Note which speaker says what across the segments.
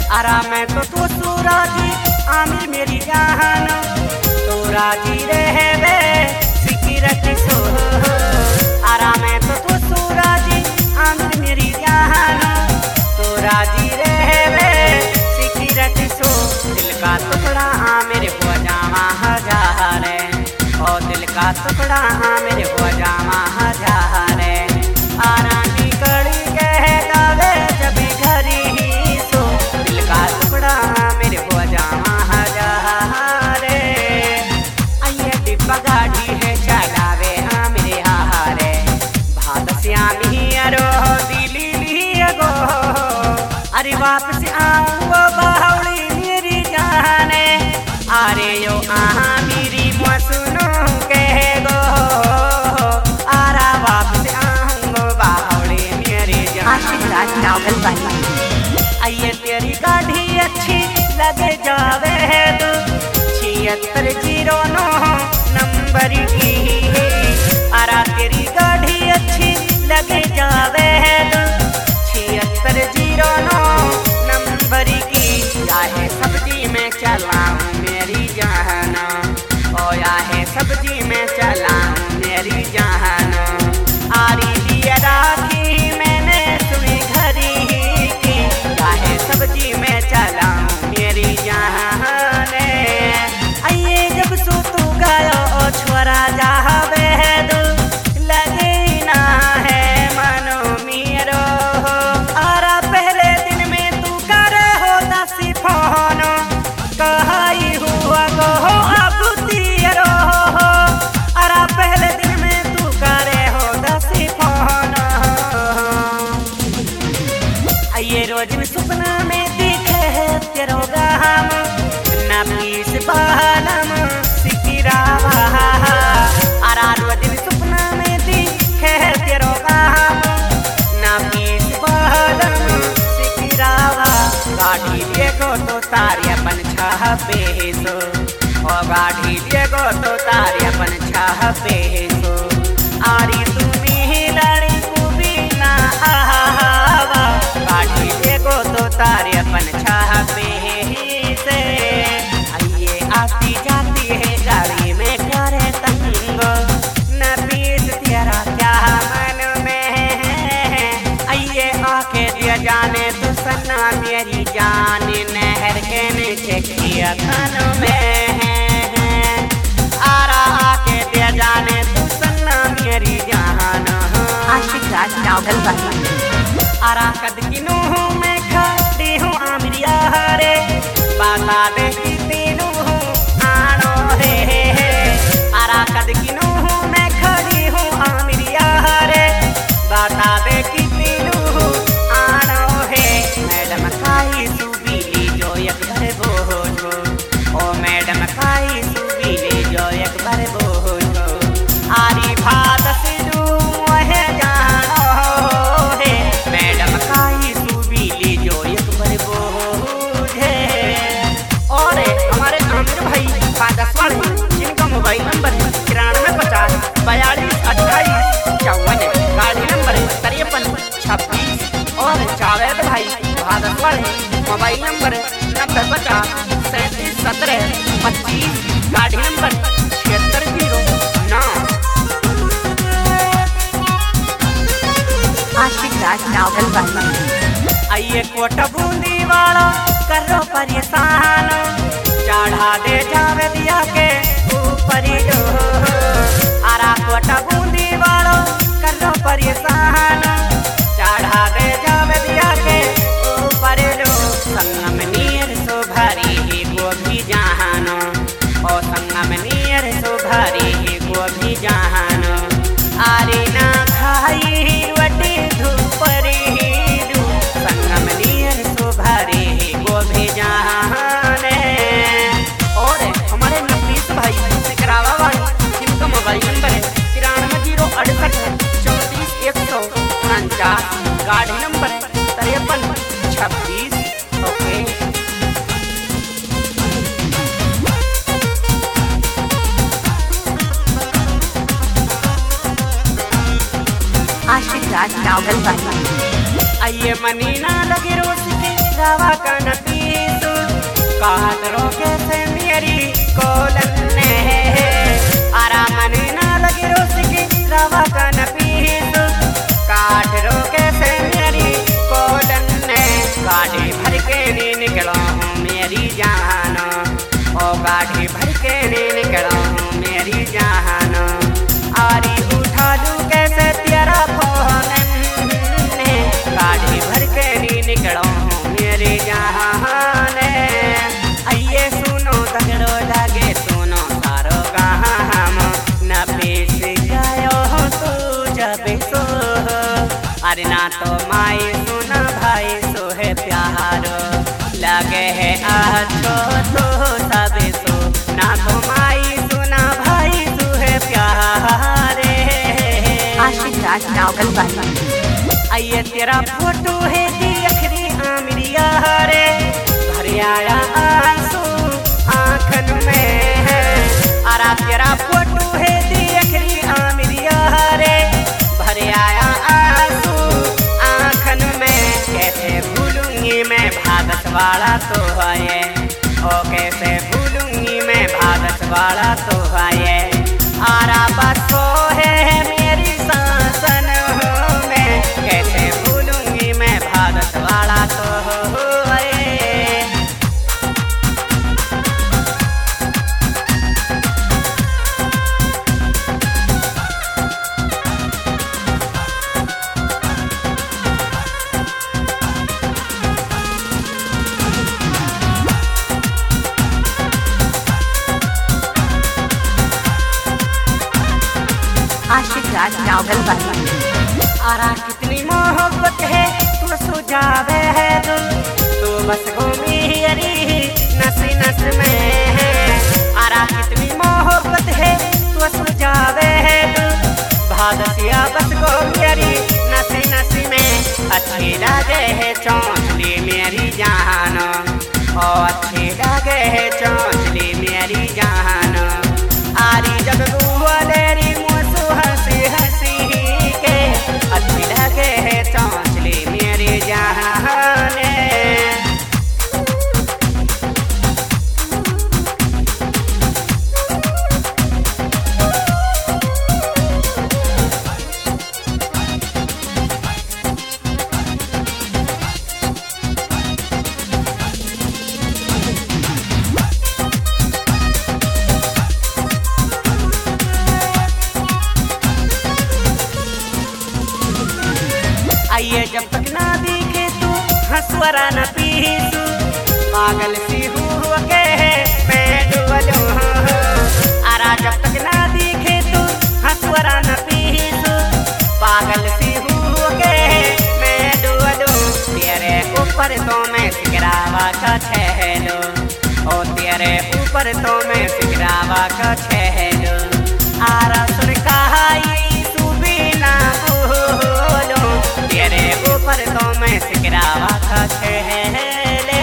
Speaker 1: आराम में तो तू सूराजी आमिर मेरी जान तो राजी रहे वे सिकिरत सो आराम में तो तू सूराजी आमिर मेरी जान तो राजी रहे वे सिकिरत सो दिल का टुकड़ा आमिर हो जावा हजारे ओ दिल का टुकड़ा आमिर हो जावा हजारे आरानी कड़ी कह गावे जब घरी ही सो दिल का टुकड़ा मेरे हो जावा हजारे आइए डिब्बा गाड़ी है चलावे मेरे हारे भात श्यामी अरो दिली लिया गो अरे वापस आऊंगो बावली मेरी जाने अरे यो मेरी मसुनो कह गो आरा वापस आइए तेरी गाड़ी अच्छी लगे जावे तू 7609 नंबर की आरा तेरी गाड़ी अच्छी लगे जावे तू 7609 नंबर की चाहे सब्जी में चलाऊं मेरी जान ओ याहे सब्जी में चलाऊं मेरी जान आरी लिया राखी सब्जी में चलाऊं मेरी जान आइए जब सो तू गयो छोरा जावे दो लगे ना है मनो मेरो आरा पहले दिन में तू करे हो दसी फोन कहाई हुआ गो अब तेरो आरा पहले दिन में तू करे हो दसी फोन आइए रोज में सपना में दिखे है तेरो गाम ना पीस बालम सिकिरावा आरा रोज में सपना में दिखे है तेरो गाम ना पीस बालम सिकिरावा गाड़ी देखो तो तारी अपन छापे सो ओ गाड़ी देखो तो तारी अपन छापे सो आरी तुम्ही लड़ी को बिना आवा गाड़ी देखो तो तारे अपन छापे से आइए आती जाती है गाड़ी में करे तंग न पीस तेरा क्या मन में है आइए आके दिया जाने तो सन्ना मेरी जान नहर के नीचे किया खान में है आरा आके दिया जाने तो सन्ना मेरी जान
Speaker 2: आशिक राज नावल
Speaker 1: आरा कद किनू मैं खड़ी हूँ आमिरिया रे बाता दे की तीनू आनो रे आरा कद किनू मैं खड़ी हूँ आमिरिया रे बाता दे की तीनू आनो है मैडम खाई सुबीली जो एक बार बोझो ओ मैडम खाई सुबीली जो एक बार बोझो आरी भात सिरू है जानो है मैडम खाई सुबीली जो एक बार बोझे और हमारे आमिर भाई 5 वाले जिनका मोबाइल नंबर 9350 42 28 54 गाड़ी नंबर 5326 और जावेद भाई 5 वाले मोबाइल नंबर 9050 37 17 25 गाड़ी नंबर 7609
Speaker 2: आशिक राज नावल
Speaker 1: आइए कोट बूंदी वाला करो परेशान चढ़ा दे जावे दिया के ऊपर जो आरा कोट बूंदी वाला करो परेशान चढ़ा दे जावे दिया के ऊपर जो संगम नीर सो भरी ही गोभी जहानो ओ संगम नीर सो भरी ही गोभी जहानो आरे ना खाई रोटी धूपरी संगम नीर सो भरी ही गोभी जहाने और हमारे नफीस भाई सिकरावा वाले जिनका मोबाइल नंबर है 93 068 34 149 गाड़ी नंबर 53 26 ओके
Speaker 2: आशिक राज नावल
Speaker 1: आइए मनी ना लगे रोज के रावा का नती कादरों के से मेरी कोलन ने आरामन ना लगे रोसिकी रवा का न पीस कादरों के से मेरी कोलन ने गाड़ी भर के नहीं निकला हूँ मेरी जान ओ गाड़ी भर के नहीं निकला हूँ मेरी जान आरी उठा लूँ कैसे तेरा फोन ने गाड़ी भर के नहीं निकला हूँ मेरी जान आइए सुनो तगड़ो लागे सुनो सारो गाम न पेश गायो तू जब सो अरे ना तो माई सुना भाई सो है प्यार लगे है अच्छो तो सब सो ना तो माई सुना भाई सो है प्यार
Speaker 2: आशिक राज नावल वाली
Speaker 1: आइए तेरा फोटो है दी अखरी आमरिया रे भर आया आंसू आंखन में है अरा तेरा फोटो है दी अखरी आमरिया रे भर आया आंसू आंखन में कैसे भूलूंगी मैं भागत वाला तो है ओ कैसे भूलूंगी मैं भागत वाला तो है आरा बसो है मेरी सांसन में कैसे भूलूंगी मैं भारत वाला तो है
Speaker 2: आशिक राज नावल वाली
Speaker 1: आरा कितनी मोहब्बत है तू सुझावे है दिल तू बस घूमी अरी नस नस में है आरा कितनी मोहब्बत है तू सुझावे है दिल भादसिया बस घूमी अरी नस नस में अच्छी लगे है चौंचली मेरी जान ओ अच्छी लगे है चौंचली मेरी जान आरी जब गुवालेरी मुसु हंसी हंसी के अच्छी लगे है चौंचली मेरी जान आइए जब तक ना दिखे तू हंसवरा न पीसू पागल सी हुआ के मैं डुबलू आरा जब तक ना दिखे तू हंसवरा न पीसू पागल सी हुआ के मैं डुबलू तेरे ऊपर तो मैं सिकरावा का छहलो ओ तेरे ऊपर तो मैं सिकरावा का छहलो आरा सुन कहाई तू भी ना बोलो तेरे ऊपर तो मैं सिकरावा का छहले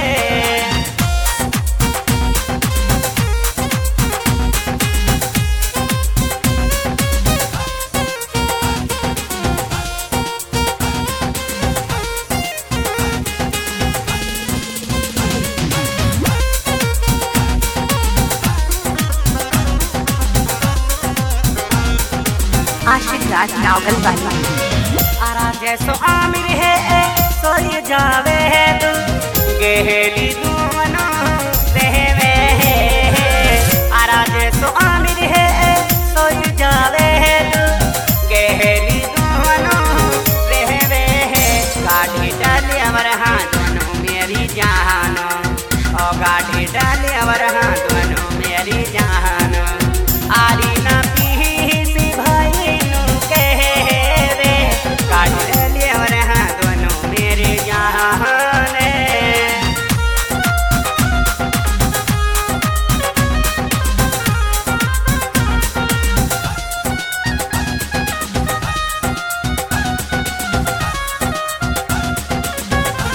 Speaker 2: आशिक राज नावल वाली
Speaker 1: आरा जैसो आमिर है सो ये जावे है तू गेहली दुमनो रहवे आरा जैसो आमिर है सो ये जावे है तू गेहली दुमनो रहवे गाड़ी डाले अमर हाथ मेरी जानो ओ गाड़ी डाले अमर हाथ